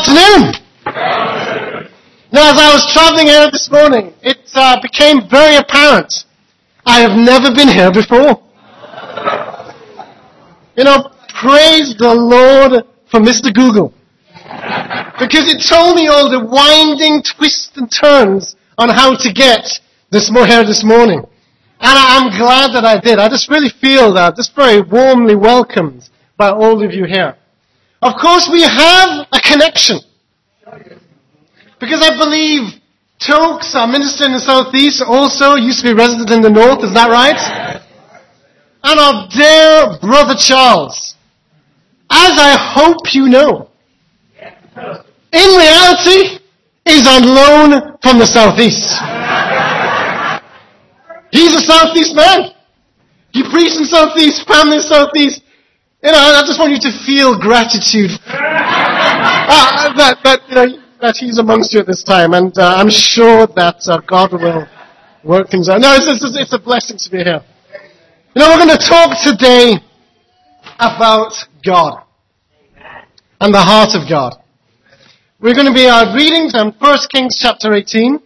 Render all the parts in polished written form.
afternoon. Now, as I was traveling here this morning, it became very apparent. I have never been here before. Praise the Lord for Mr. Google. Because it told me all the winding twists and turns on how to get here this morning. And I'm glad that I did. I just really feel just very warmly welcomed by all of you here. Of course, we have a connection. Because I believe Tokes, our minister in the southeast, also used to be resident in the north. Is that right? And our dear brother Charles, as I hope you know, in reality, is on loan from the southeast. He's a southeast man. He preached in southeast, family in southeast. I just want you to feel gratitude that he's amongst you at this time, and I'm sure that God will work things out. No, it's a blessing to be here. We're going to talk today about God and the heart of God. We're going to be reading from 1 Kings chapter 18.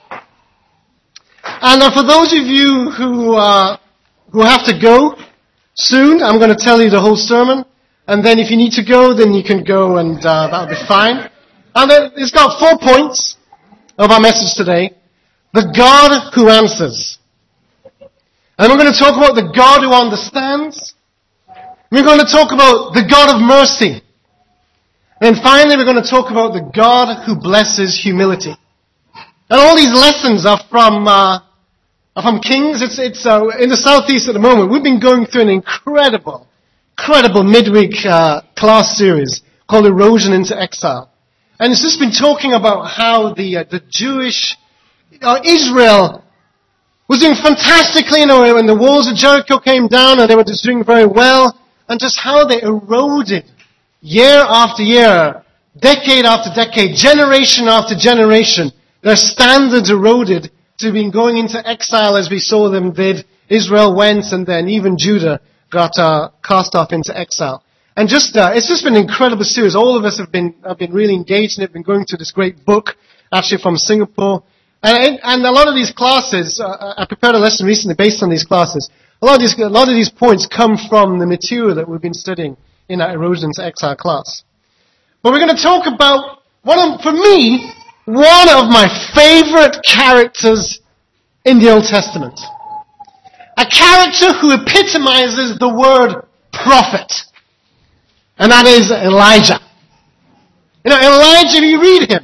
And for those of you who have to go soon, I'm going to tell you the whole sermon. And then if you need to go, then you can go, and that'll be fine. And it's got 4 points of our message today. The God who answers. And we're going to talk about the God who understands. We're going to talk about the God of mercy. And finally, we're going to talk about the God who blesses humility. And all these lessons are from Kings. It's in the southeast at the moment. We've been going through an incredible midweek class series called Erosion into Exile. And it's just been talking about how the Jewish Israel was doing fantastically, when the walls of Jericho came down, and they were just doing very well, and just how they eroded year after year, decade after decade, generation after generation. Their standards eroded to being going into exile as we saw them did. Israel went, and then even Judah got cast off into exile. And it's just been an incredible series. All of us have been really engaged in it, been going through this great book, actually from Singapore. And a lot of these classes, I prepared a lesson recently based on these classes. A lot of these points come from the material that we've been studying in our Erosion to Exile class. But we're going to talk about one of my favorite characters in the Old Testament. A character who epitomizes the word prophet. And that is Elijah. Elijah, if you read him,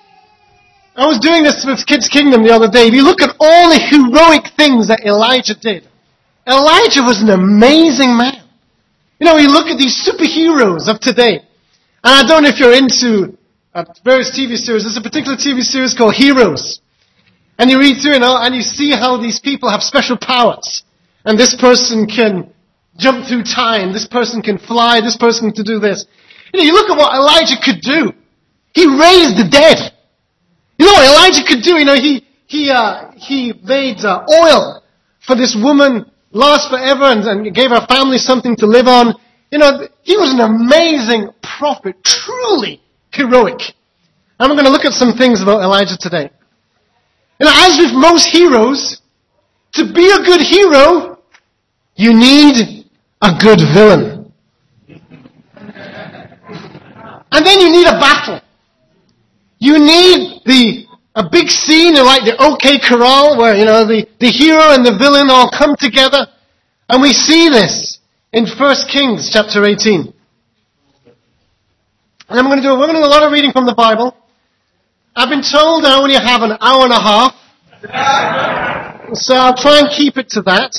I was doing this with Kids Kingdom the other day. If you look at all the heroic things that Elijah did, Elijah was an amazing man. You look at these superheroes of today, and I don't know if you're into various TV series. There's a particular TV series called Heroes. And you read through, and you see how these people have special powers. And this person can jump through time, this person can fly, this person can do this. You look at what Elijah could do. He raised the dead. You know what Elijah could do? He made oil for this woman last forever and gave her family something to live on. He was an amazing prophet, truly heroic. And we're going to look at some things about Elijah today. As with most heroes, to be a good hero, you need a good villain. And then you need a battle. You need a big scene like the OK Corral where, the hero and the villain all come together. And we see this in 1 Kings chapter 18. And we're going to do a lot of reading from the Bible. I've been told I only have an hour and a half. So I'll try and keep it to that.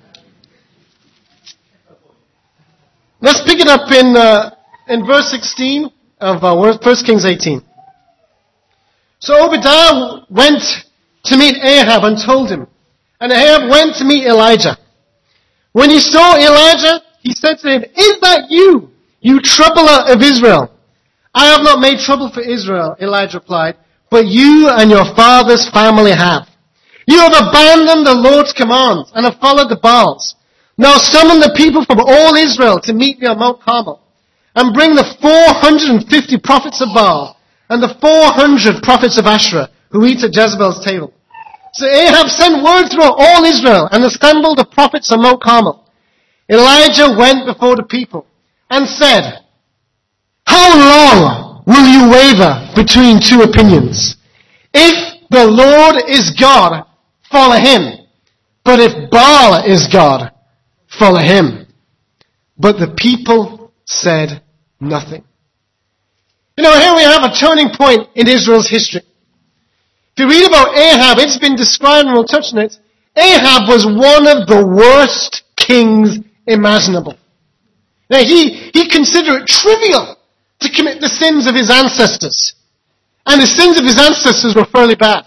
Let's pick it up in verse 16 of 1 Kings 18. So Obadiah went to meet Ahab and told him. And Ahab went to meet Elijah. When he saw Elijah, he said to him, "Is that you, you troubler of Israel?" "I have not made trouble for Israel," Elijah replied, "but you and your father's family have. You have abandoned the Lord's commands and have followed the Baals. Now summon the people from all Israel to meet me on Mount Carmel, and bring the 450 prophets of Baal and the 400 prophets of Asherah who eat at Jezebel's table. So Ahab sent word throughout all Israel and assembled the prophets on Mount Carmel. Elijah went before the people and said, "How long will you waver between two opinions? If the Lord is God, follow him. But if Baal is God, follow him." But the people said nothing. You know, here we have a turning point in Israel's history. If you read about Ahab, it's been described, and we'll touch on it. Ahab was one of the worst kings imaginable. Now, he considered it trivial to commit the sins of his ancestors. And the sins of his ancestors were fairly bad.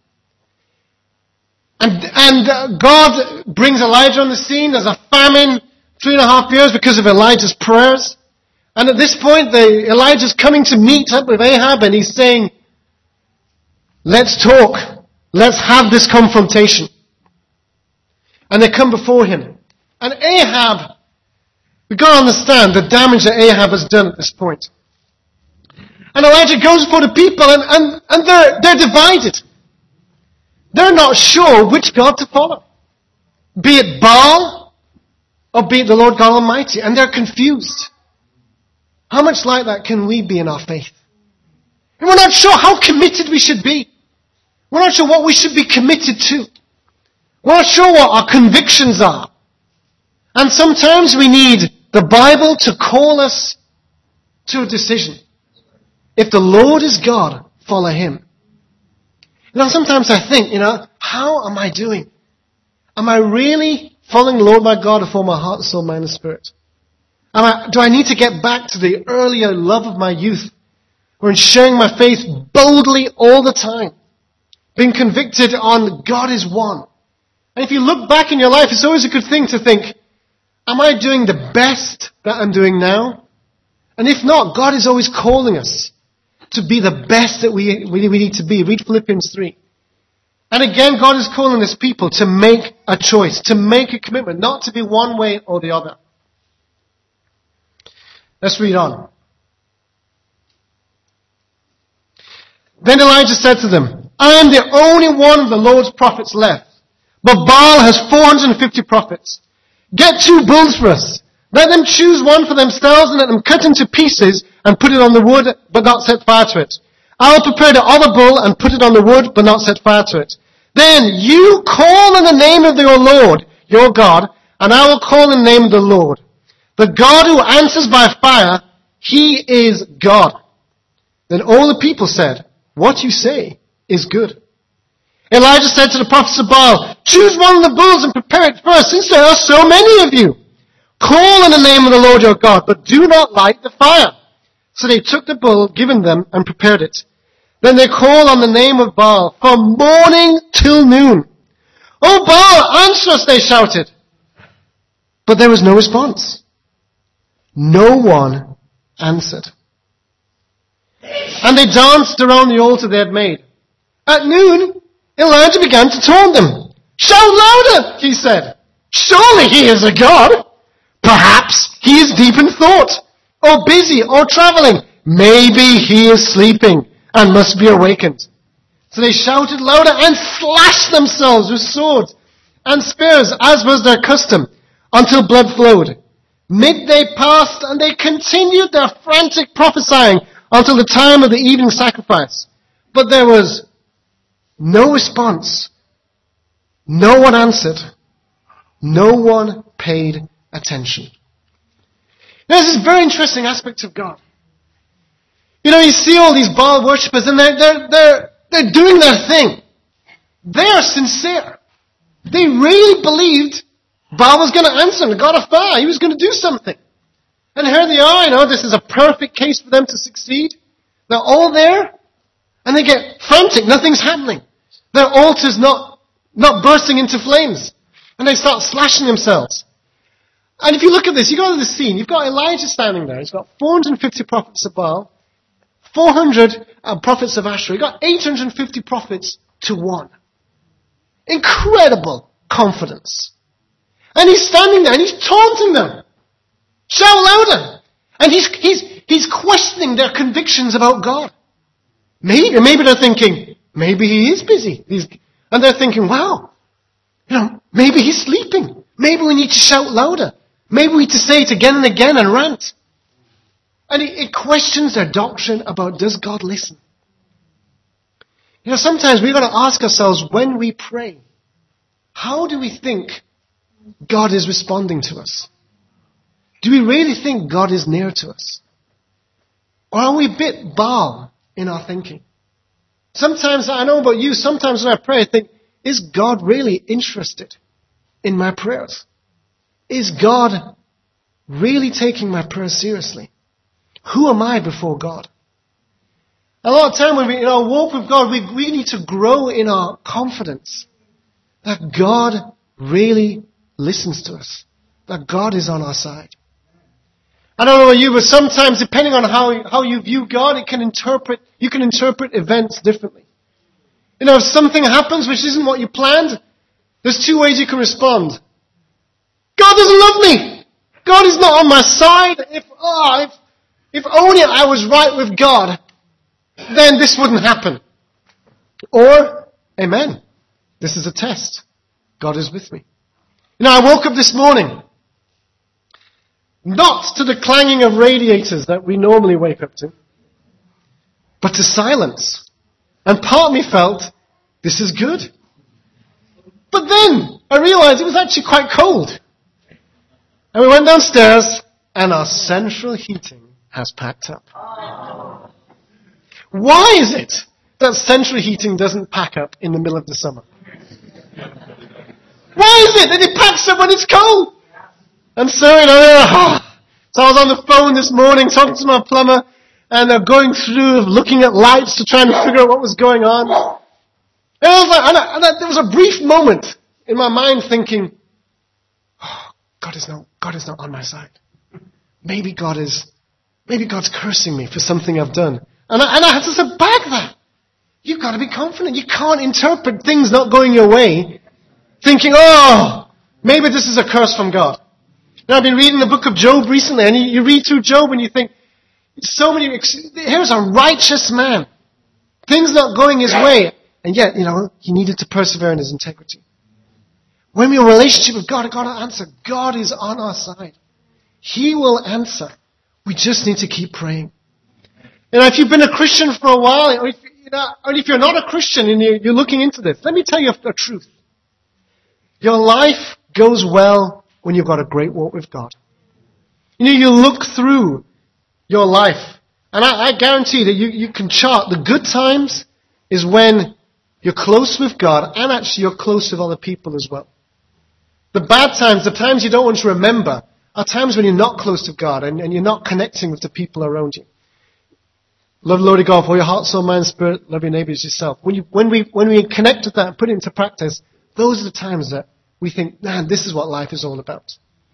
And God brings Elijah on the scene. There's a famine, 3.5 years because of Elijah's prayers. And at this point, Elijah's coming to meet up with Ahab, and he's saying, "Let's talk. Let's have this confrontation." And they come before him. And Ahab, we've got to understand the damage that Ahab has done at this point. And Elijah goes before the people, and they're divided. They're not sure which God to follow. Be it Baal, or be it the Lord God Almighty. And they're confused. How much like that can we be in our faith? And we're not sure how committed we should be. We're not sure what we should be committed to. We're not sure what our convictions are. And sometimes we need the Bible to call us to a decision. If the Lord is God, follow him. You know, sometimes I think, how am I doing? Am I really following the Lord my God with all my heart, soul, mind, and spirit? Do I need to get back to the earlier love of my youth, or in sharing my faith boldly all the time, being convicted on God is one? And if you look back in your life, it's always a good thing to think, am I doing the best that I'm doing now? And if not, God is always calling us to be the best that we need to be. Read Philippians 3. And again, God is calling his people to make a choice, to make a commitment, not to be one way or the other. Let's read on. Then Elijah said to them, "I am the only one of the Lord's prophets left, but Baal has 450 prophets. Get 2 bulls for us. Let them choose one for themselves and let them cut into pieces and put it on the wood, but not set fire to it. I'll prepare the other bull and put it on the wood, but not set fire to it. Then you call on the name of your Lord, your God, and I will call in the name of the Lord. The God who answers by fire, he is God." Then all the people said, "What you say is good." Elijah said to the prophets of Baal, "Choose one of the bulls and prepare it first, since there are so many of you. Call on the name of the Lord your God, but do not light the fire." So they took the bull given them and prepared it. Then they called on the name of Baal from morning till noon. "Oh Baal, answer us," they shouted. But there was no response. No one answered. And they danced around the altar they had made. At noon, Elijah began to taunt them. "Shout louder," he said. "Surely he is a god. Perhaps he is deep in thought, or busy, or traveling. Maybe he is sleeping and must be awakened." So they shouted louder and slashed themselves with swords and spears, as was their custom, until blood flowed. Midday passed, and they continued their frantic prophesying until the time of the evening sacrifice. But there was no response. No one answered. No one paid attention. Now, this is a very interesting aspect of God. You see all these Baal worshippers, and they're doing their thing. They are sincere. They really believed Baal was going to answer them, the God of fire. He was going to do something. And here they are, this is a perfect case for them to succeed. They're all there, and they get frantic. Nothing's happening. Their altar's not bursting into flames. And they start slashing themselves. And if you look at this, you go to the scene, you've got Elijah standing there. He's got 450 prophets of Baal, 400 prophets of Asherah. You've got 850 prophets to 1. Incredible confidence. And he's standing there and he's taunting them. Shout louder. And he's questioning their convictions about God. Maybe they're thinking, maybe he is busy. And they're thinking, wow, maybe he's sleeping. Maybe we need to shout louder. Maybe we need to say it again and again and rant. And it questions their doctrine about, does God listen? Sometimes we've got to ask ourselves, when we pray, how do we think God is responding to us? Do we really think God is near to us? Or are we a bit Baal in our thinking? Sometimes, I know about you, sometimes when I pray, I think, is God really interested in my prayers? Is God really taking my prayers seriously? Who am I before God? A lot of time when we, in our walk with God, we need to grow in our confidence that God really listens to us, that God is on our side. I don't know about you, but sometimes, depending on how you view God, you can interpret events differently. If something happens which isn't what you planned, there's two ways you can respond. God doesn't love me. God is not on my side. If only I was right with God, then this wouldn't happen. Or, amen. This is a test. God is with me. I woke up this morning, not to the clanging of radiators that we normally wake up to, but to silence. And part of me felt, this is good. But then I realized it was actually quite cold. And we went downstairs, and our central heating has packed up. Why is it that central heating doesn't pack up in the middle of the summer? Why is it that it packs up when it's cold? And so, so I was on the phone this morning talking to my plumber, and going through, looking at lights to try and figure out what was going on. And I was like, there was a brief moment in my mind thinking, God is not on my side. Maybe God's cursing me for something I've done. And I had to say, back that. You've got to be confident. You can't interpret things not going your way thinking, maybe this is a curse from God. I've been reading the book of Job recently, and you read through Job and you think, here's a righteous man. Things not going his way. And yet, he needed to persevere in his integrity. When we're in a relationship with God, God will answer. God is on our side. He will answer. We just need to keep praying. If you've been a Christian for a while, or if you're not a Christian and you're looking into this, let me tell you the truth. Your life goes well when you've got a great walk with God. You look through your life, and I guarantee that you can chart the good times is when you're close with God, and actually you're close with other people as well. The bad times, the times you don't want to remember, are times when you're not close to God and you're not connecting with the people around you. Love the Lord your God with all your heart, soul, mind, spirit. Love your neighbor as yourself. When we connect with that and put it into practice, those are the times that we think, man, this is what life is all about.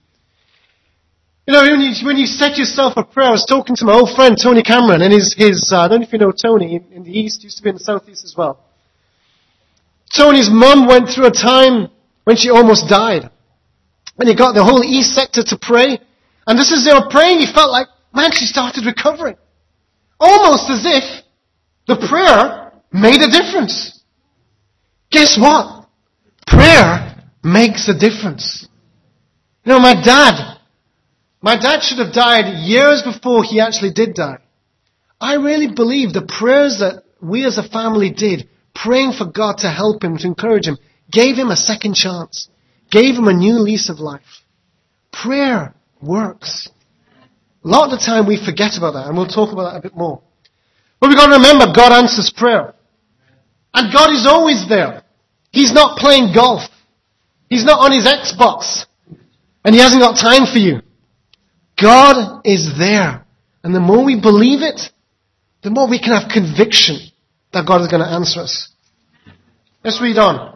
When you set yourself a prayer, I was talking to my old friend Tony Cameron, and his I don't know if you know Tony, in the East, used to be in the Southeast as well. Tony's mum went through a time when she almost died. And he got the whole East sector to pray. And just as they were praying, he felt like, man, she started recovering. Almost as if the prayer made a difference. Guess what? Prayer makes a difference. My dad should have died years before he actually did die. I really believe the prayers that we as a family did, praying for God to help him, to encourage him, gave him a second chance, gave him a new lease of life. Prayer works. A lot of the time we forget about that, and we'll talk about that a bit more. But we've got to remember, God answers prayer. And God is always there. He's not playing golf. He's not on his Xbox. And he hasn't got time for you. God is there. And the more we believe it, the more we can have conviction that God is going to answer us. Let's read on.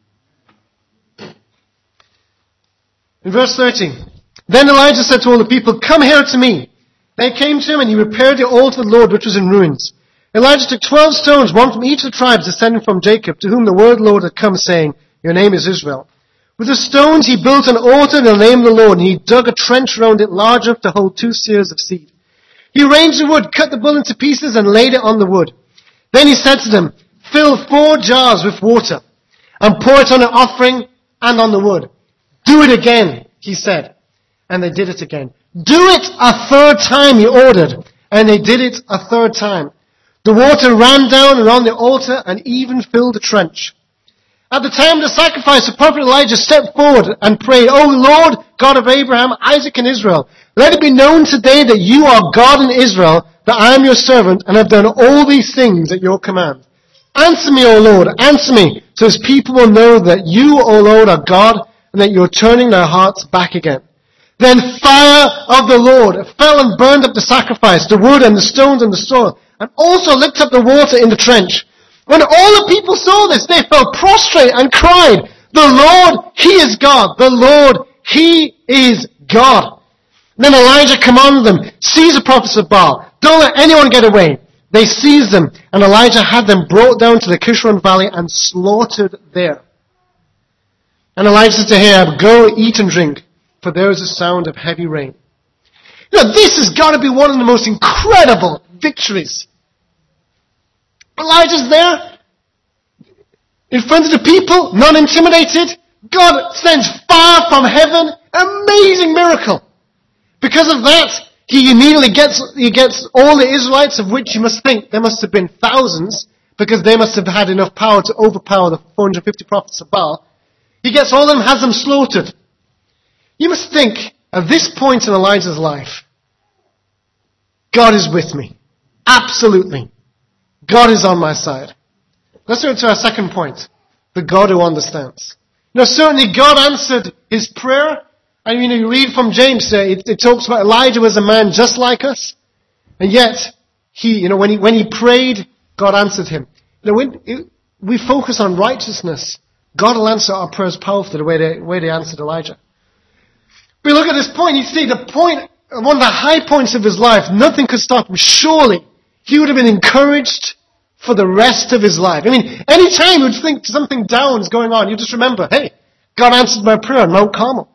In verse 13. Then Elijah said to all the people, come here to me. They came to him, and he repaired the altar of the Lord, which was in ruins. Elijah took 12 stones, one from each of the tribes descending from Jacob, to whom the word of the Lord had come, saying, your name is Israel. With the stones he built an altar in the name of the Lord, and he dug a trench around it large enough to hold 2 seahs of seed. He arranged the wood, cut the bull into pieces, and laid it on the wood. Then he said to them, fill 4 jars with water and pour it on an offering and on the wood. Do it again, he said. And they did it again. Do it a 3rd time, he ordered. And they did it a 3rd time. The water ran down around the altar and even filled the trench. At the time of the sacrifice, the prophet Elijah stepped forward and prayed, O Lord, God of Abraham, Isaac, and Israel, let it be known today that you are God in Israel, that I am your servant, and have done all these things at your command. Answer me, O Lord, answer me, so his people will know that you, O Lord, are God, and that you are turning their hearts back again. Then fire of the Lord fell and burned up the sacrifice, the wood and the stones and the soil, and also licked up the water in the trench. When all the people saw this, they fell prostrate and cried, the Lord, he is God. The Lord, he is God. Then Elijah commanded them, seize the prophets of Baal. Don't let anyone get away. They seized them, and Elijah had them brought down to the Kishon Valley and slaughtered there. And Elijah said to Ahab, go eat and drink, for there is a sound of heavy rain. You know, this has got to be one of the most incredible victories. Elijah's there, in front of the people, not intimidated. God sends fire from heaven, amazing miracle. Because of that, he immediately gets all the Israelites, of which you must think there must have been thousands, because they must have had enough power to overpower the 450 prophets of Baal. He gets all of them, has them slaughtered. You must think, at this point in Elijah's life, God is with me. Absolutely. God is on my side. Let's go to our second point. The God who understands. You know, certainly God answered his prayer. And you read from James, it talks about Elijah was a man just like us. And yet, when he prayed, God answered him. You know, when we focus on righteousness, God will answer our prayers powerfully the way they answered Elijah. But look at this point, you see the point, one of the high points of his life, nothing could stop him. Surely, he would have been encouraged for the rest of his life. I mean, any time you would think something down is going on, you just remember, hey, God answered my prayer on Mount Carmel.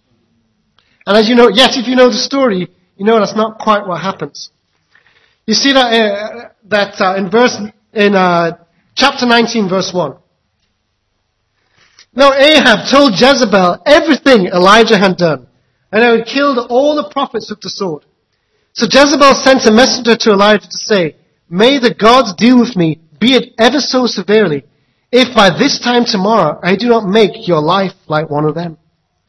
And as you know, yet if you know the story, you know that's not quite what happens. You see that in chapter 19, verse 1. Now Ahab told Jezebel everything Elijah had done, and how he killed all the prophets with the sword. So Jezebel sent a messenger to Elijah to say, may the gods deal with me, be it ever so severely, if by this time tomorrow I do not make your life like one of them.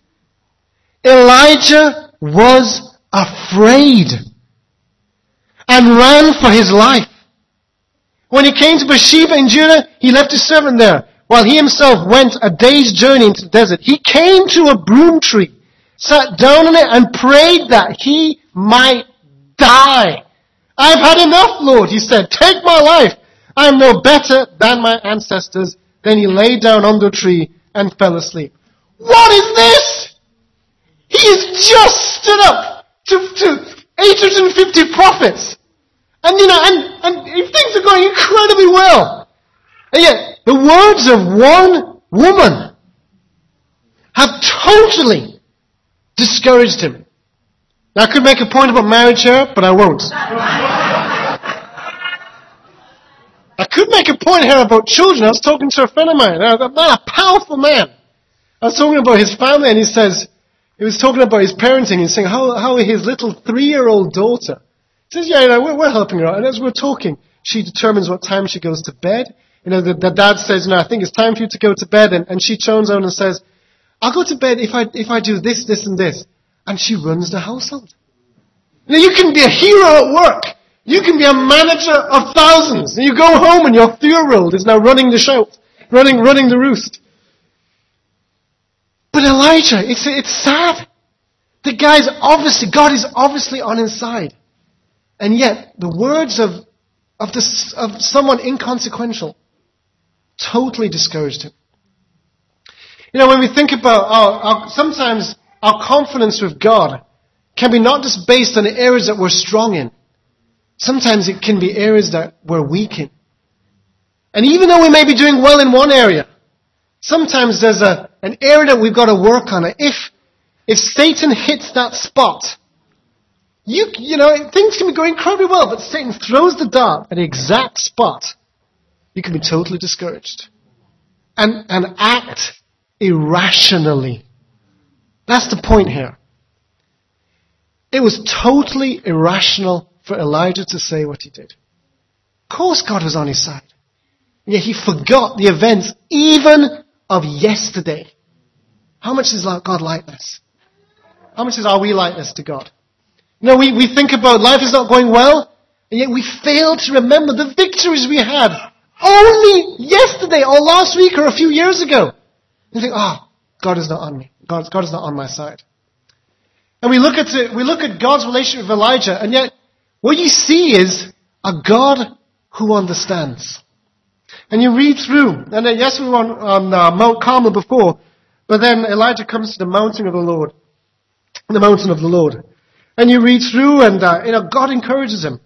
Elijah was afraid and ran for his life. When he came to Bathsheba in Judah, he left his servant there, while he himself went a day's journey into the desert. He came to a broom tree, sat down on it, and prayed that he might die. I've had enough, Lord, he said. Take my life. I am no better than my ancestors. Then he lay down under a tree and fell asleep. What is this? He has just stood up to 850 prophets. And things are going incredibly well. And yet, the words of one woman have totally discouraged him. Now, I could make a point about marriage here, but I won't. I could make a point here about children. I was talking to a friend of mine, a powerful man. I was talking about his family, and he was talking about his parenting and saying how his little 3-year-old daughter, he says, we're helping her out. And as we're talking, she determines what time she goes to bed. The dad says, I think it's time for you to go to bed. And she turns on and says, I'll go to bed if I do this, this, and this. And she runs the household. Now, you can be a hero at work. You can be a manager of thousands. And you go home and your 3-year-old is now running the show, running the roost. But Elijah, it's sad. God is obviously on his side. And yet, the words of someone inconsequential totally discouraged him. When we think about sometimes our confidence with God can be not just based on the areas that we're strong in. Sometimes it can be areas that we're weak in. And even though we may be doing well in one area, sometimes there's an area that we've got to work on. If Satan hits that spot, things can be going incredibly well, but Satan throws the dart at the exact spot you can be totally discouraged. And act irrationally. That's the point here. It was totally irrational for Elijah to say what he did. Of course God was on his side. And yet he forgot the events even of yesterday. How much is God like this? How much are we like this to God? You know, we think about life is not going well, and yet we fail to remember the victories we had only yesterday or last week or a few years ago. And think, God is not on me. God is not on my side. And we look at God's relationship with Elijah, and yet what you see is a God who understands. And you read through, and yes, we were on Mount Carmel before, but then Elijah comes to the mountain of the Lord. The mountain of the Lord. And you read through, and God encourages him.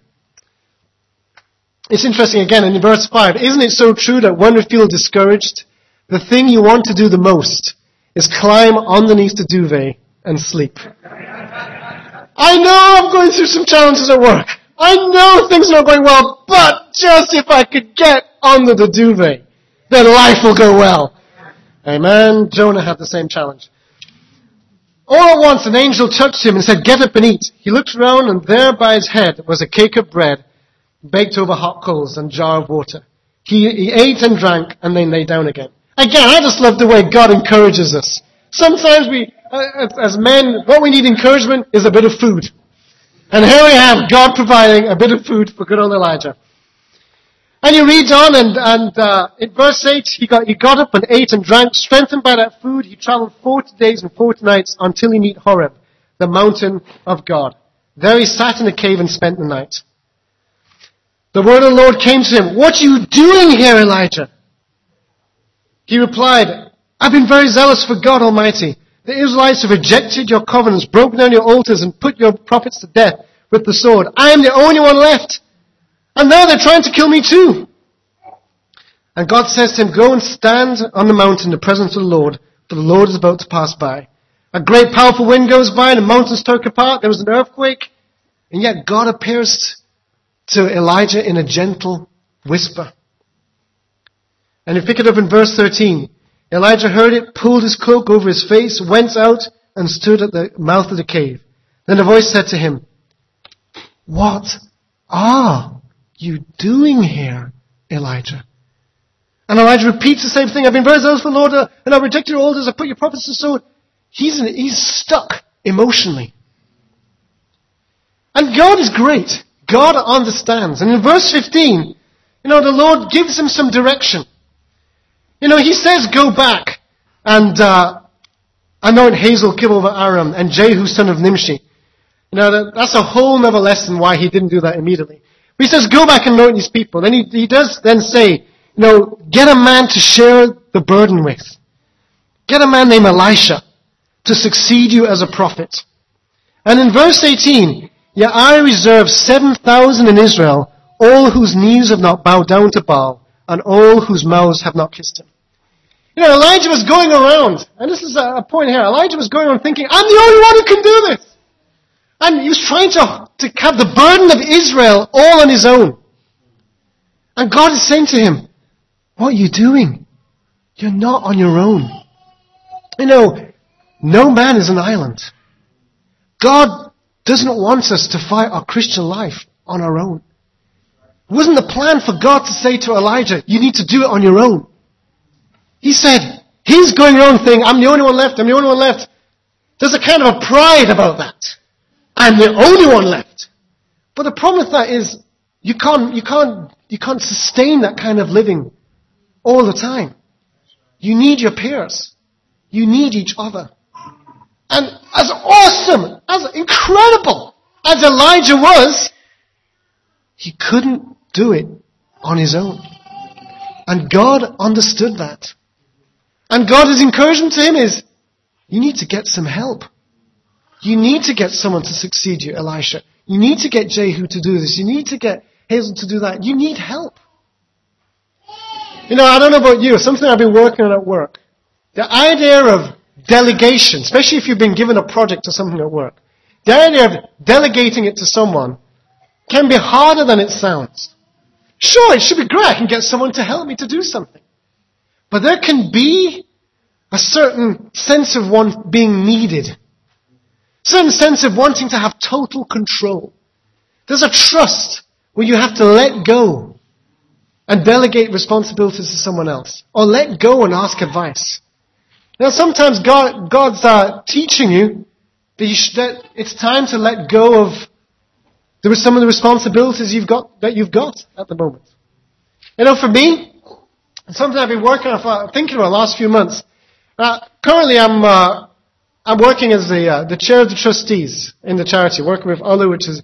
It's interesting again in verse 5. Isn't it so true that when we feel discouraged, the thing you want to do the most is climb underneath the duvet and sleep? I know I'm going through some challenges at work. I know things are not going well, but just if I could get under the duvet, then life will go well. Amen. Jonah had the same challenge. All at once an angel touched him and said, "Get up and eat." He looked around, and there by his head was a cake of bread baked over hot coals and a jar of water. He ate and drank and then lay down again. Again, I just love the way God encourages us. Sometimes we, as men, what we need encouragement is a bit of food. And here we have God providing a bit of food for good old Elijah. And you read on, and in verse 8, he got up and ate and drank. Strengthened by that food, he traveled 40 days and 40 nights until he met Horeb, the mountain of God. There he sat in a cave and spent the night. The word of the Lord came to him. "What are you doing here, Elijah?" He replied, "I've been very zealous for God Almighty. The Israelites have rejected your covenants, broken down your altars, and put your prophets to death with the sword. I am the only one left. And now they're trying to kill me too." And God says to him, "Go and stand on the mountain in the presence of the Lord, for the Lord is about to pass by." A great powerful wind goes by, and the mountains took apart. There was an earthquake. And yet God appears to Elijah in a gentle whisper. And you pick it up in verse 13. Elijah heard it, pulled his cloak over his face, went out, and stood at the mouth of the cave. Then a voice said to him, "What are you doing here, Elijah?" And Elijah repeats the same thing. "I've been very zealous for the Lord, and I've rejected your altars. I put your prophets to the sword." He's stuck emotionally. And God is great. God understands. And in verse 15, the Lord gives him some direction. He says, "Go back and anoint Hazael, king over Aram, and Jehu, son of Nimshi." That's a whole other lesson why he didn't do that immediately. But he says, "Go back and anoint these people." Then he does then say, get a man to share the burden with. Get a man named Elisha to succeed you as a prophet. And in verse 18, "Yet I reserve 7,000 in Israel, all whose knees have not bowed down to Baal, and all whose mouths have not kissed him." Elijah was going around, and this is a point here, Elijah was going around thinking, "I'm the only one who can do this." And he was trying to have the burden of Israel all on his own. And God is saying to him, "What are you doing? You're not on your own." No man is an island. God doesn't want us to fight our Christian life on our own. It wasn't the plan for God to say to Elijah, "You need to do it on your own." He said, he's going around saying, "I'm the only one left, I'm the only one left." There's a kind of a pride about that. I'm the only one left. But the problem with that is, you can't sustain that kind of living all the time. You need your peers. You need each other. And as awesome, as incredible as Elijah was, he couldn't do it on his own. And God understood that. And God's encouragement to him is, you need to get some help. You need to get someone to succeed you, Elisha. You need to get Jehu to do this. You need to get Hazael to do that. You need help. I don't know about you, something I've been working on at work. The idea of delegation, especially if you've been given a project or something at work, the idea of delegating it to someone can be harder than it sounds. Sure, it should be great. I can get someone to help me to do something. But there can be a certain sense of one being needed. Certain sense of wanting to have total control. There's a trust where you have to let go and delegate responsibilities to someone else. Or let go and ask advice. Now sometimes God's teaching you that it's time to let go of some of the responsibilities you've got at the moment. You know, for me, something I've been thinking about the last few months. Currently I'm working as the chair of the trustees in the charity, working with Ola, which is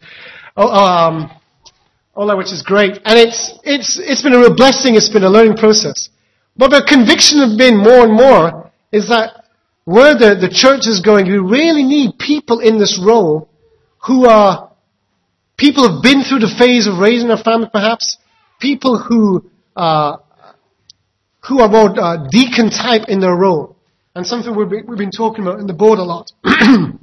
great. And it's been a real blessing, it's been a learning process. But the conviction has been more and more is that where the church is going, we really need people in this role who are people who have been through the phase of raising a family perhaps, people who are more deacon type in their role. And something we've been talking about in the board a lot. And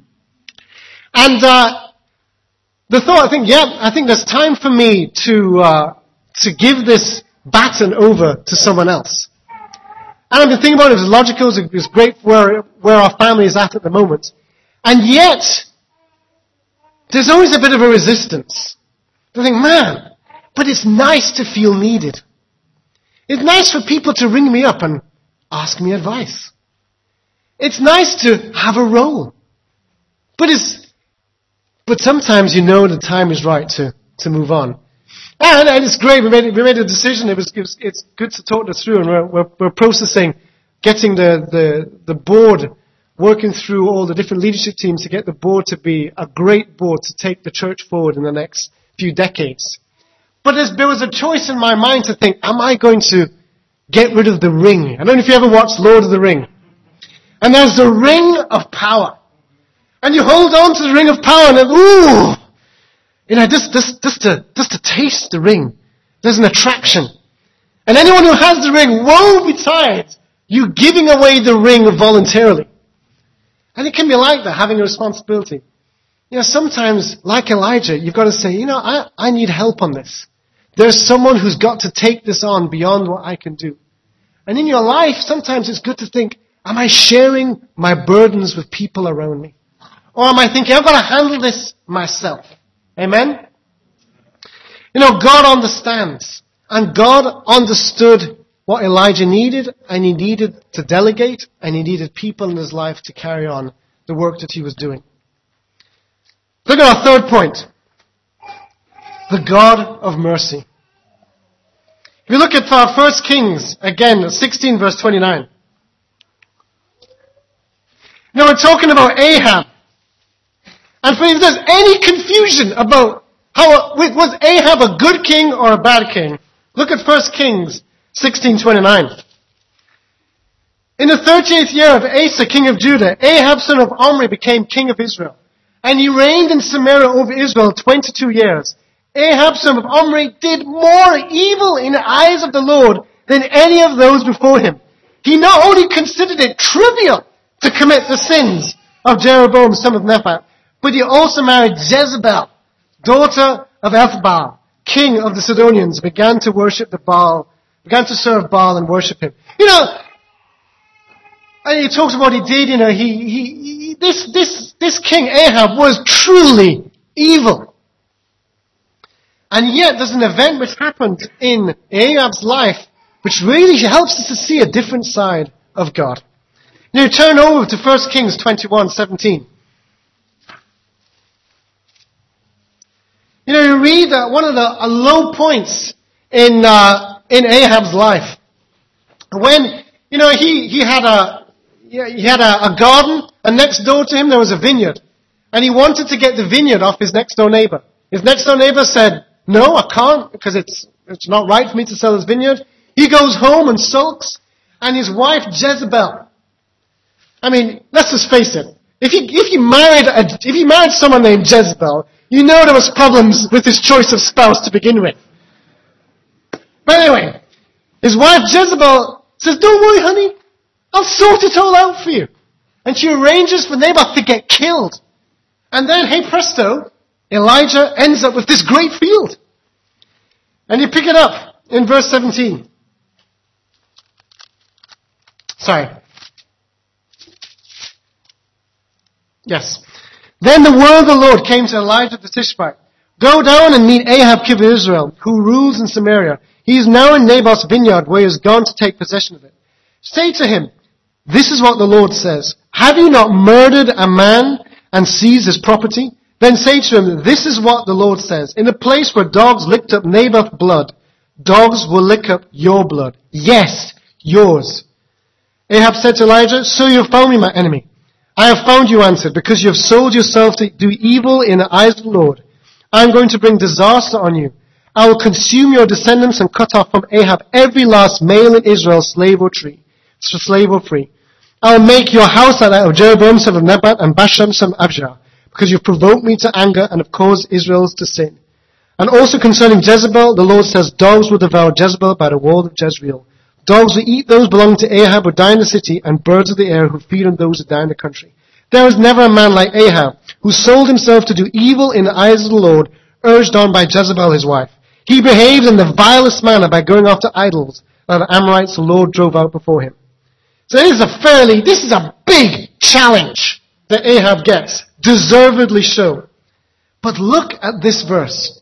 the thought, I think there's time for me to give this baton over to someone else. And I've been thinking about it, it was logical, it was great where our family is at the moment. And yet, there's always a bit of a resistance. I think, man, but it's nice to feel needed. It's nice for people to ring me up and ask me advice. It's nice to have a role. But sometimes you know the time is right to move on. And it's great. We made a decision. It's good to talk this through, and we're processing, getting the board, working through all the different leadership teams to get the board to be a great board to take the church forward in the next few decades. But there was a choice in my mind to think, am I going to get rid of the ring? I don't know if you ever watched Lord of the Ring. And there's the ring of power. And you hold on to the ring of power and then, ooh! You know, just to taste the ring. There's an attraction. And anyone who has the ring won't be tired. You giving away the ring voluntarily. And it can be like that, having a responsibility. You know, sometimes, like Elijah, you've got to say, you know, I need help on this. There's someone who's got to take this on beyond what I can do. And in your life, sometimes it's good to think, am I sharing my burdens with people around me? Or am I thinking, I've got to handle this myself? Amen? You know, God understands. And God understood what Elijah needed, and he needed to delegate, and he needed people in his life to carry on the work that he was doing. Look at our third point. The God of mercy. If you look at 1 Kings, again, 16 verse 29. Now we're talking about Ahab. And if there's any confusion about was Ahab a good king or a bad king, look at 1 Kings 16:29. In the 38th year of Asa, king of Judah, Ahab son of Omri became king of Israel. And he reigned in Samaria over Israel 22 years. Ahab son of Omri did more evil in the eyes of the Lord than any of those before him. He not only considered it trivial to commit the sins of Jeroboam son of Nebat, but he also married Jezebel, daughter of Ethbaal, king of the Sidonians, began to serve Baal and worship him. You know, and he talks about what he did, you know, this king Ahab was truly evil. And yet there's an event which happened in Ahab's life which really helps us to see a different side of God. Now turn over to 1 Kings 21:17. You know, you read one of the low points in Ahab's life. When, you know, he had a garden, and next door to him there was a vineyard. And he wanted to get the vineyard off his next door neighbor. His next door neighbor said, no, I can't, because it's not right for me to sell this vineyard. He goes home and sulks, and his wife Jezebel. I mean, let's just face it. If he married someone named Jezebel, you know there was problems with his choice of spouse to begin with. But anyway, his wife Jezebel says, don't worry, honey. I'll sort it all out for you. And she arranges for Naboth to get killed. And then, hey presto, Elijah ends up with this great field. And you pick it up in verse 17. Sorry. Yes. Then the word of the Lord came to Elijah the Tishbite. Go down and meet Ahab, king of Israel, who rules in Samaria. He is now in Naboth's vineyard, where he has gone to take possession of it. Say to him, this is what the Lord says. Have you not murdered a man and seized his property? Then say to him, this is what the Lord says. In the place where dogs licked up Naboth's blood, dogs will lick up your blood. Yes, yours. Ahab said to Elijah, so you have found me, my enemy. I have found you, answered, because you have sold yourself to do evil in the eyes of the Lord. I am going to bring disaster on you. I will consume your descendants and cut off from Ahab every last male in Israel, slave or free. I will make your house like that of Jeroboam son of Nebat and Baasha son of Abijah, because you have provoked me to anger and have caused Israel to sin. And also concerning Jezebel, the Lord says, dogs will devour Jezebel by the wall of Jezreel. Dogs will eat those belonging to Ahab who die in the city, and birds of the air who feed on those who die in the country. There was never a man like Ahab, who sold himself to do evil in the eyes of the Lord, urged on by Jezebel his wife. He behaved in the vilest manner by going after idols, like the Amorites the Lord drove out before him. So this is a big challenge that Ahab gets, deservedly so. But look at this verse.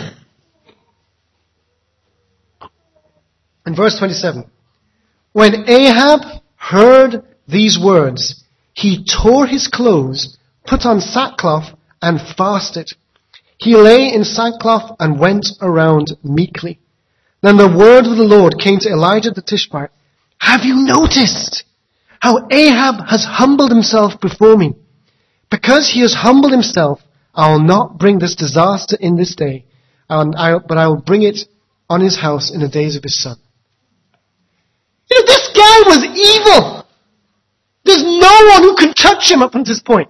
In verse 27. When Ahab heard these words, he tore his clothes, put on sackcloth, and fasted. He lay in sackcloth and went around meekly. Then the word of the Lord came to Elijah the Tishbite. Have you noticed how Ahab has humbled himself before me? Because he has humbled himself, I will not bring this disaster in this day, but I will bring it on his house in the days of his son. You know, this guy was evil. There's no one who can touch him up until this point.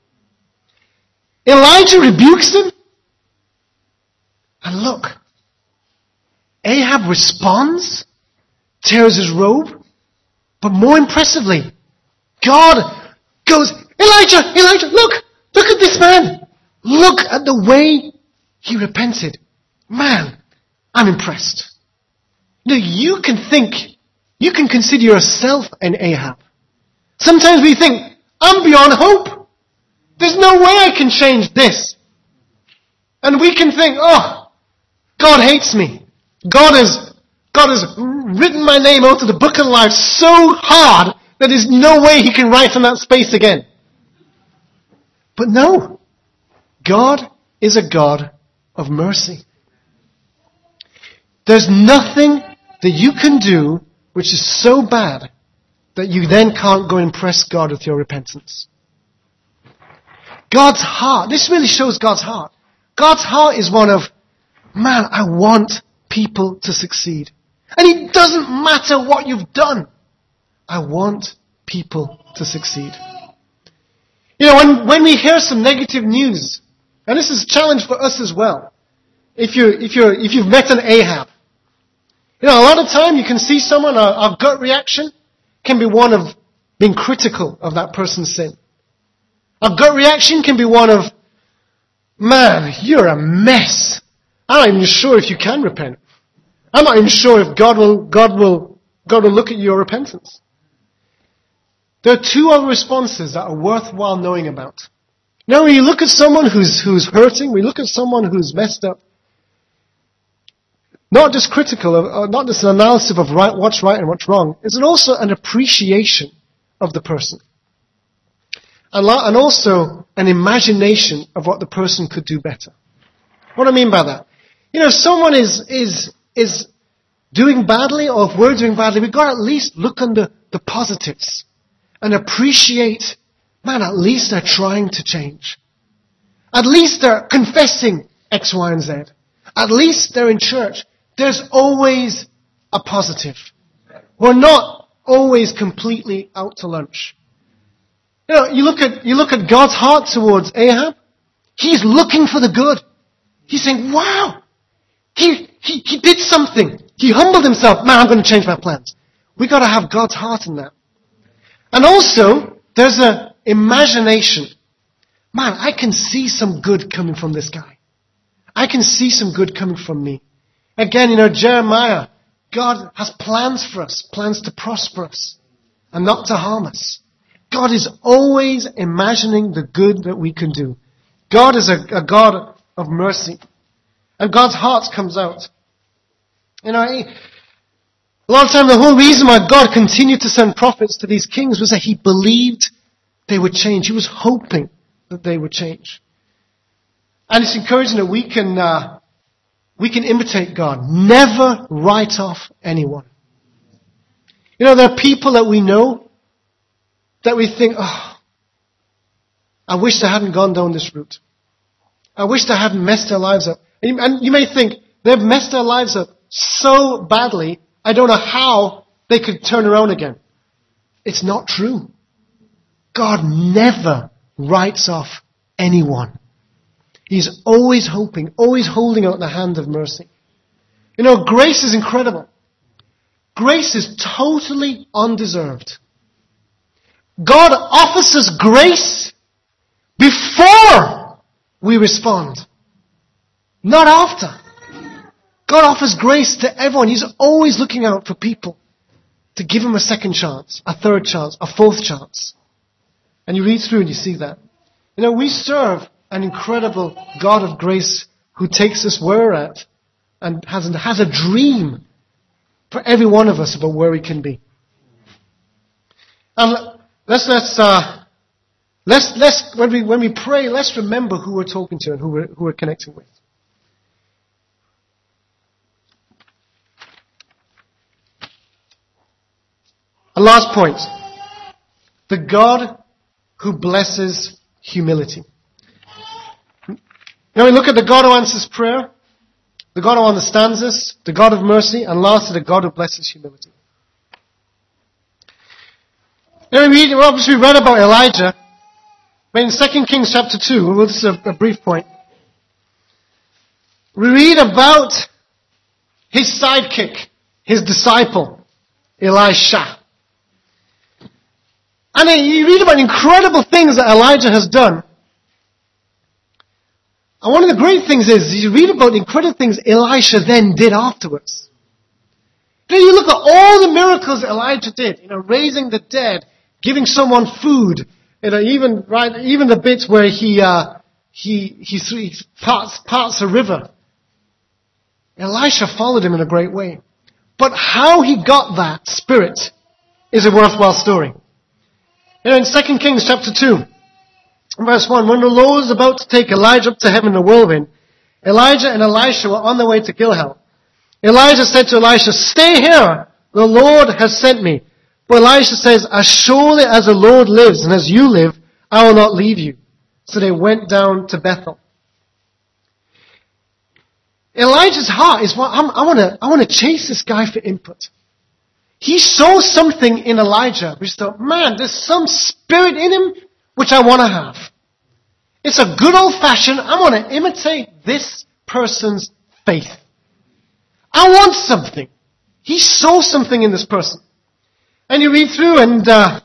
Elijah rebukes him. And look, Ahab responds, tears his robe, but more impressively, God goes, Elijah, look at this man. Look at the way he repented. Man, I'm impressed. Now you can consider yourself an Ahab. Sometimes we think, I'm beyond hope. There's no way I can change this. And we can think, oh, God hates me. God has written my name out of the book of life so hard that there's no way he can write in that space again. But no. God is a God of mercy. There's nothing that you can do which is so bad that you then can't go and impress God with your repentance. God's heart, this really shows God's heart. God's heart is one of, man, I want people to succeed. And it doesn't matter what you've done. I want people to succeed. You know, when we hear some negative news, and this is a challenge for us as well. If you've met an Ahab, you know, a lot of time you can see someone, our gut reaction can be one of being critical of that person's sin. Our gut reaction can be one of, man, you're a mess. I'm not even sure if you can repent. I'm not even sure if God will look at your repentance. There are two other responses that are worthwhile knowing about. Now, when you look at someone who's hurting, we look at someone who's messed up, not just critical, or not just an analysis of what's right and what's wrong, it's also an appreciation of the person. And also an imagination of what the person could do better. What do I mean by that? You know, if someone is doing badly, or if we're doing badly, we've got to at least look on the positives and appreciate, man, at least they're trying to change. At least they're confessing X, Y, and Z. At least they're in church. There's always a positive. We're not always completely out to lunch. You know, you look at God's heart towards Ahab. He's looking for the good. He's saying, wow, he did something. He humbled himself. Man, I'm going to change my plans. We got to have God's heart in that. And also, there's an imagination. Man, I can see some good coming from this guy. I can see some good coming from me. Again, Jeremiah, God has plans for us, plans to prosper us and not to harm us. God is always imagining the good that we can do. God is a God of mercy. And God's heart comes out. A lot of time the whole reason why God continued to send prophets to these kings was that he believed they would change. He was hoping that they would change. And it's encouraging that we can imitate God. Never write off anyone. There are people that we know that we think, I wish they hadn't gone down this route. I wish they hadn't messed their lives up. And you may think, they've messed their lives up so badly, I don't know how they could turn around again. It's not true. God never writes off anyone. He's always hoping, always holding out the hand of mercy. Grace is incredible. Grace is totally undeserved. God offers us grace before we respond, not after. God offers grace to everyone. He's always looking out for people to give them a second chance, a third chance, a fourth chance. And you read through and you see that. We serve an incredible God of grace who takes us where we're at and has a dream for every one of us about where we can be. And let's when we pray, let's remember who we're talking to and who we're connecting with. A last point. The God who blesses humility. We look at the God who answers prayer, the God who understands us, the God of mercy, and lastly, the God who blesses humility. We read about Elijah, but in 2 Kings chapter 2, well, this is a brief point. We read about his sidekick, his disciple, Elisha. And you read about incredible things that Elijah has done. And one of the great things is, you read about the incredible things Elisha then did afterwards. You look at all the miracles Elijah did, raising the dead, giving someone food, even the bits where he parts a river. Elisha followed him in a great way. But how he got that spirit is a worthwhile story. In 2 Kings chapter 2, verse 1, when the Lord was about to take Elijah up to heaven in a whirlwind, Elijah and Elisha were on their way to Gilgal. Elijah said to Elisha, "Stay here, the Lord has sent me." But Elisha says, "As surely as the Lord lives and as you live, I will not leave you." So they went down to Bethel. Elijah's heart is, I want to chase this guy for input. He saw something in Elijah which thought, man, there's some spirit in him which I want to have. It's a good old fashioned, I want to imitate this person's faith. I want something. He saw something in this person. And you read through and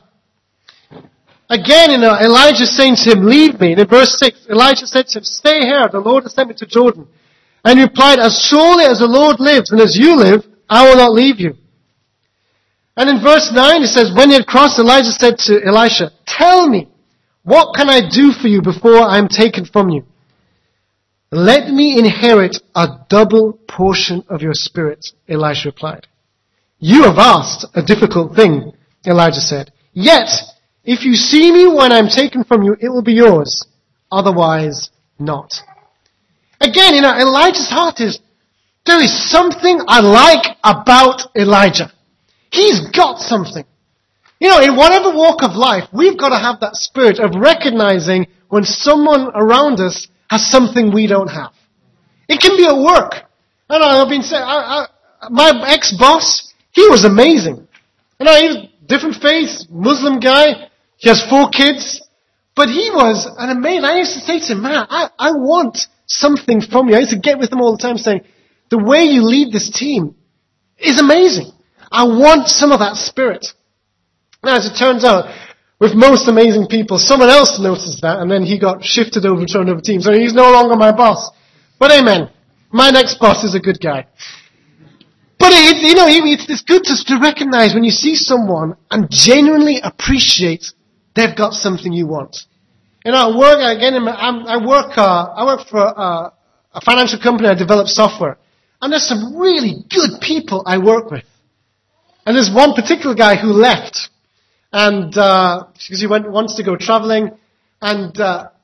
again, Elijah saying to him, "Leave me." And in verse 6, Elijah said to him, "Stay here, the Lord has sent me to Jordan." And he replied, "As surely as the Lord lives and as you live, I will not leave you." And in verse 9 it says, when he had crossed, Elijah said to Elisha, "Tell me, what can I do for you before I am taken from you?" "Let me inherit a double portion of your spirit," Elisha replied. "You have asked a difficult thing," Elijah said. "Yet, if you see me when I am taken from you, it will be yours. Otherwise, not." Again, Elijah's heart is, there is something I like about Elijah. He's got something. In whatever walk of life, we've got to have that spirit of recognizing when someone around us has something we don't have. It can be at work. I've been saying, my ex-boss, he was amazing. He was different faith, Muslim guy. He has 4 kids. But he was an amazing, I used to say to him, man, I want something from you. I used to get with him all the time saying, the way you lead this team is amazing. I want some of that spirit. Now, as it turns out, with most amazing people, someone else noticed that, and then he got shifted over to another team. So he's no longer my boss. But amen. My next boss is a good guy. But it's good to recognize when you see someone and genuinely appreciate they've got something you want. At work, again, I work for a financial company. I develop software. And there's some really good people I work with. And there's one particular guy who left. And, because he wants to go traveling. And,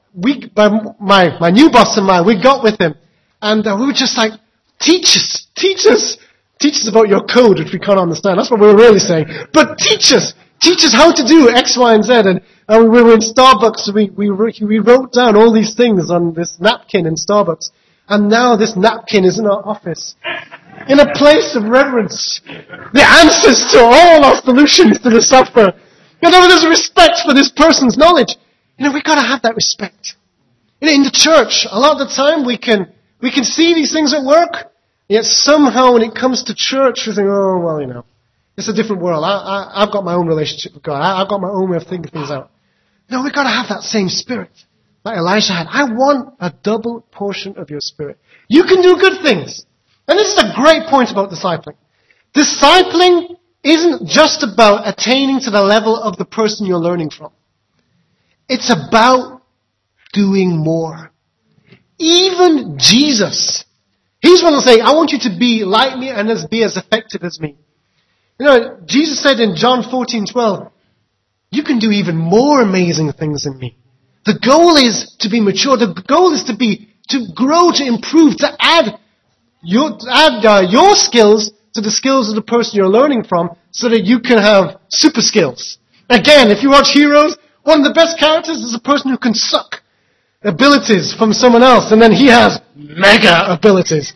my new boss and I, we got with him. And, we were just like, teach us about your code, which we can't understand. That's what we were really saying. But teach us how to do X, Y, and Z. And we were in Starbucks, so we wrote down all these things on this napkin in Starbucks. And now this napkin is in our office. In a place of reverence. The answers to all our solutions to the software. There's respect for this person's knowledge. We've got to have that respect. In the church, a lot of the time we can see these things at work. Yet somehow when it comes to church, we think, it's a different world. I've got my own relationship with God. I've got my own way of thinking things out. We've got to have that same spirit like Elijah had. I want a double portion of your spirit. You can do good things. And this is a great point about discipling. Discipling isn't just about attaining to the level of the person you're learning from. It's about doing more. Even Jesus, he's one to say, I want you to be like me and be as effective as me. Jesus said in John 14:12, you can do even more amazing things than me. The goal is to be mature. The goal is to grow, to improve, to add your skills to the skills of the person you're learning from so that you can have super skills. Again, if you watch Heroes, one of the best characters is a person who can suck abilities from someone else, and then he has mega abilities.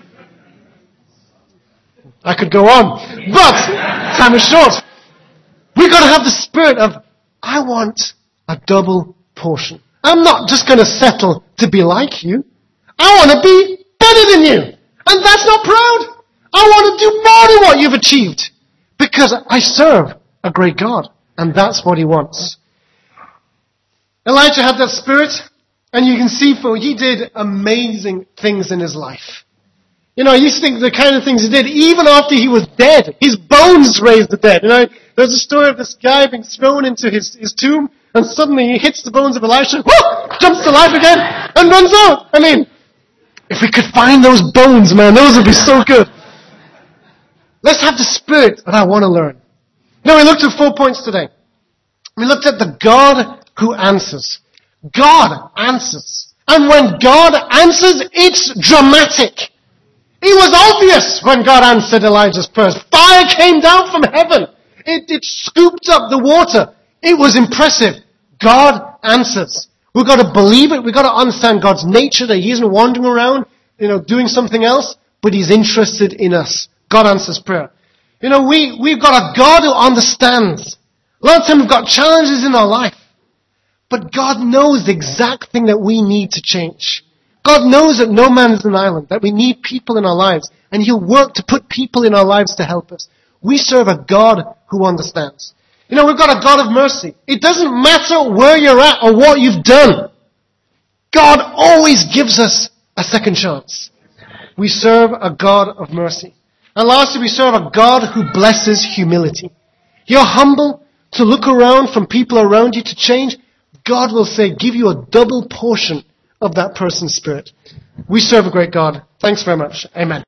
I could go on, but time is short. We've got to have the spirit of, I want a double portion. I'm not just going to settle to be like you. I want to be better than you. And that's not proud. I want to do more than what you've achieved. Because I serve a great God. And that's what he wants. Elijah had that spirit. And you can see he did amazing things in his life. I used to think the kind of things he did, even after he was dead, his bones raised the dead. There's a story of this guy being thrown into his tomb, and suddenly he hits the bones of Elisha, jumps to life again, and runs out. If we could find those bones, man, those would be so good. Let's have the spirit that I want to learn. We looked at 4 points today. We looked at the God who answers. God answers. And when God answers, it's dramatic. It was obvious when God answered Elijah's prayers. Fire came down from heaven. It scooped up the water. It was impressive. God answers. We've got to believe it. We've got to understand God's nature, that he isn't wandering around, doing something else, but he's interested in us. God answers prayer. We've got a God who understands. A lot of times we've got challenges in our life, but God knows the exact thing that we need to change. God knows that no man is an island, that we need people in our lives, and he'll work to put people in our lives to help us. We serve a God who understands. We've got a God of mercy. It doesn't matter where you're at or what you've done. God always gives us a second chance. We serve a God of mercy. And lastly, we serve a God who blesses humility. You're humble to look around from people around you to change. God will say, give you a double portion of that person's spirit. We serve a great God. Thanks very much. Amen.